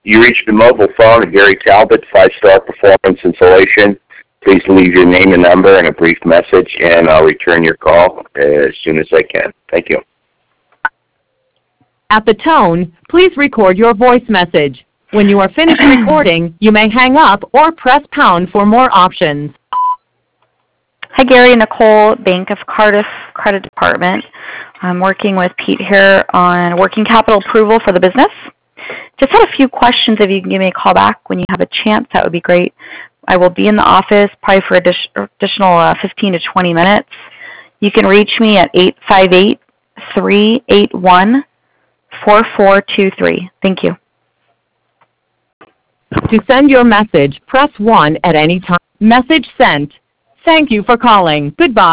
You reached the mobile phone of Gary Talbot, 5-Star Performance Insulation. Please leave your name and number and a brief message, and I'll return your call as soon as I can. Thank you. At the tone, please record your voice message. When you are finished recording, you may hang up or press pound for more options. Hi, Gary. Nicole, Bank of Cardiff Credit Department. I'm working with Pete here on working capital approval for the business. Just had a few questions. If you can give me a call back when you have a chance, that would be great. I will be in the office probably for additional 15 to 20 minutes. You can reach me at 858-381-4423. Thank you. To send your message, press 1 at any time. Message sent. Thank you for calling. Goodbye.